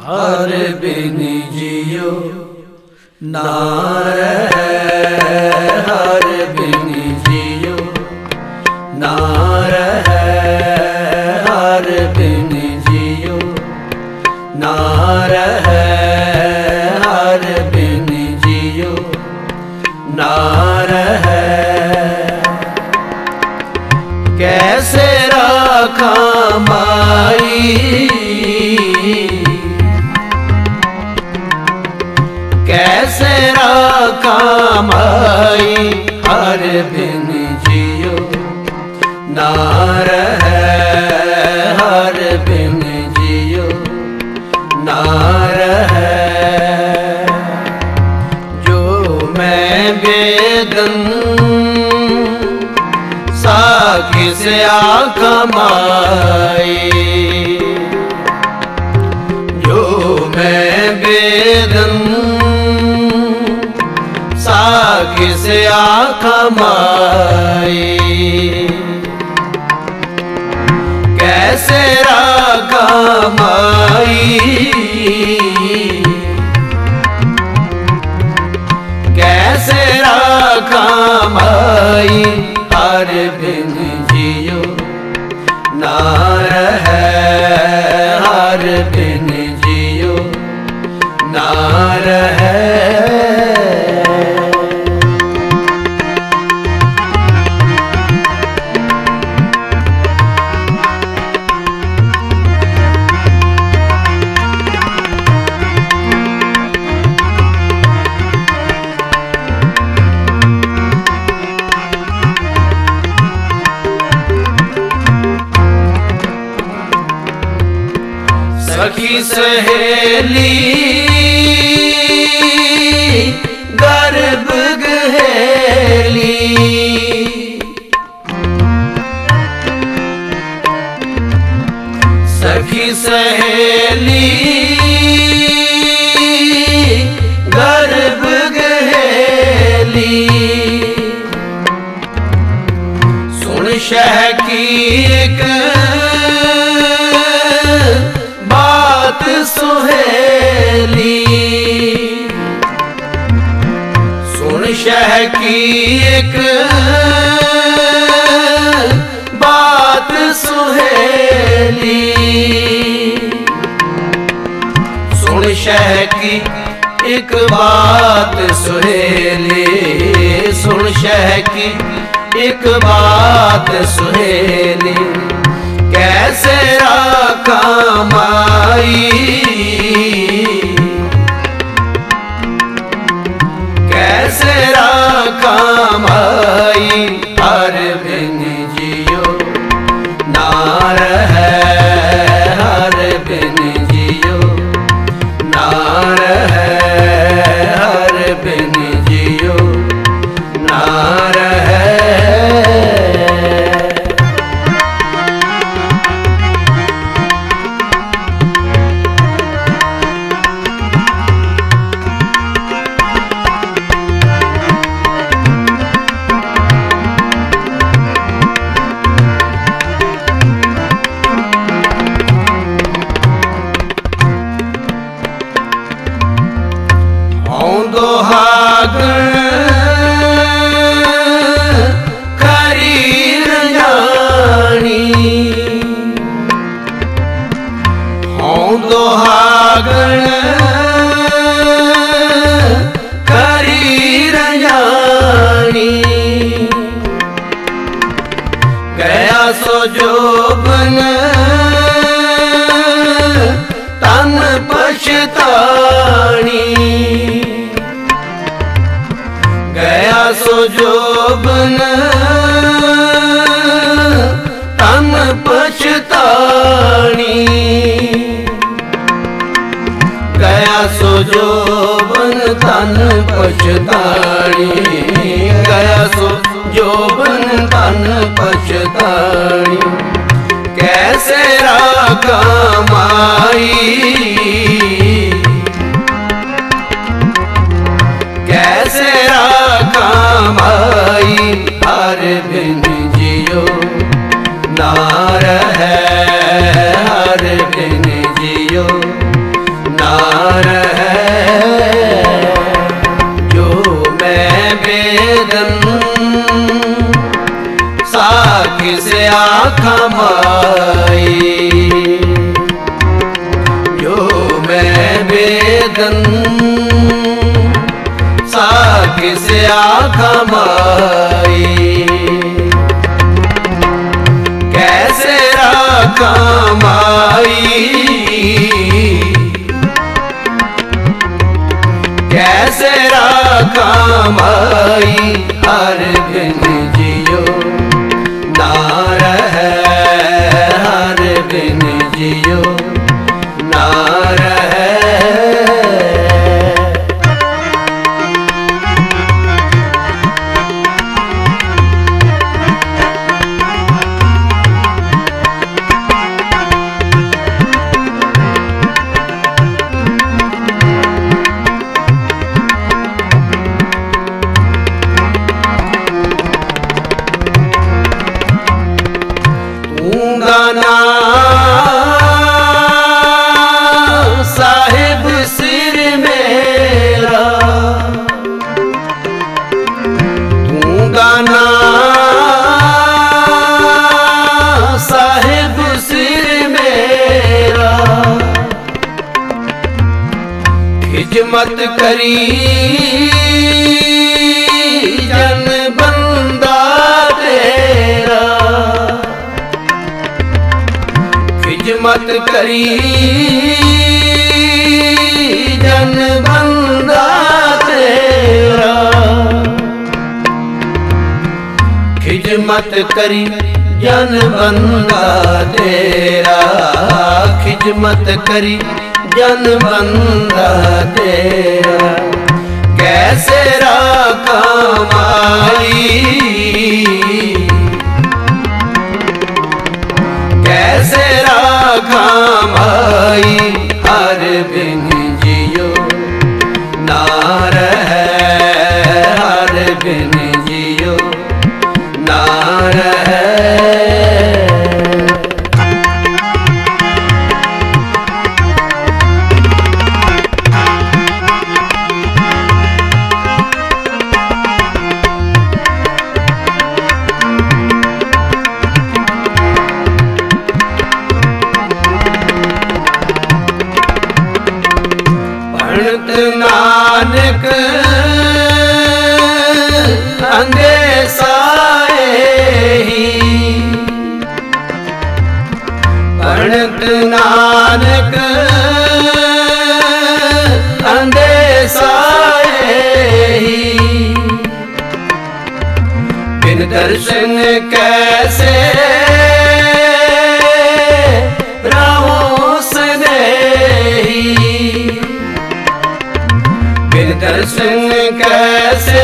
हर बिन जियो ना रहे, हर बिन जियो ना रहे, हर बिन जियो ना रहे, हर बिन जियो ना रहे। कैसे राखा माई, कैसे राखा माई, हर बिन जियो ना रहे, हर बिन जियो ना रहे। जो मैं बेदन साखी से आँख माई, जो मैं बेदन साखी से आँख माई, कैसे राखा माई, कैसे राखा माई, हर बिन जियो ना रहे, हर बिन जियो ना रहे। सखी सहेली गर्भ गहेली, सखी सहेली गर्भ गहेली, सुन शह की एक बात सुहेली, सुन शह की एक बात सुहेली, सुन शह की एक बात सुहेली, सुन शह की एक बात सुहेली, कैसे राखा माई, कैसे राखा माई, हर बिन जियो ना रहे, हर बिन जियो ना रहे, हर बिन जियो ना रहे। दोहागण खरी जानी, हों दोहागण खरी जानी, गया सो जोबन तन पछतानी, गया सो जोबन तन पछतानी, गया सो जोबन तन पछतानी, गया सो जोबन तन पछतानी, कैसे राखा माई, कैसे राखा माई, हर बिन जियो ना रहे, हर बिन जियो रहे जो मैं बेदन साखी से आँखा माई जो मैं बेदन साखी से आँखा माई कैसे राखा माई कैसे राखा माई हर बिन जियो ना रहे हर बिन जियो ना रहे गाना साहिब सिर मेरा तू गाना साहिब सिर मेरा खिजमत करी जन बंदा तेरा खिजमत करी जन बंदा तेरा खिजमत करी जन बंदा तेरा खिजमत करी जन बंदा तेरा कैसे राखा माई कैसे राखा माई हर बिन जियो ना रहे हर बिन जियो ना रहे पंडित नानक अंदेसाए ही पंडित नानक अंदेसाए ही बिन दर्शन कैसे राहों सने बिन दर्शन कैसे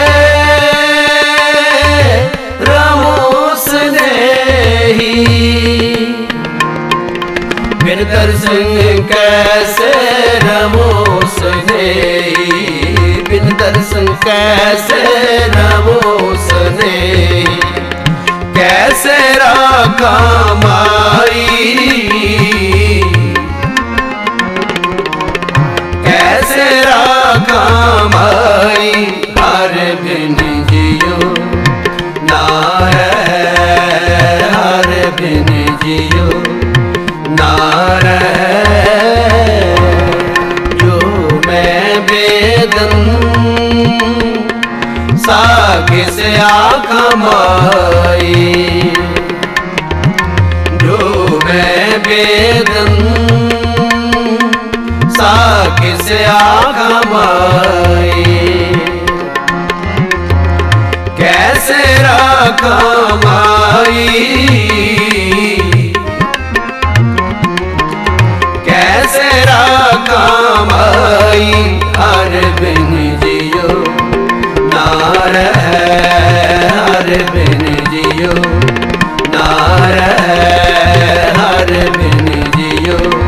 राहों सने बिन दर्शन कैसे राहों सने बिन दर्शन कैसे राहों सने कैसे राखा माई कैसे राखा माई हर बिन जियो ना रहे हर बिन जियो ना रहे जो मैं बेदन सागे से आँखा माई जो मैं बेदन सागे से आँखा माई कैसे राखा माई कैसे राखा माई हर बिन जियो ना रहे हर बिन जियो ना रहे हर बिन जियो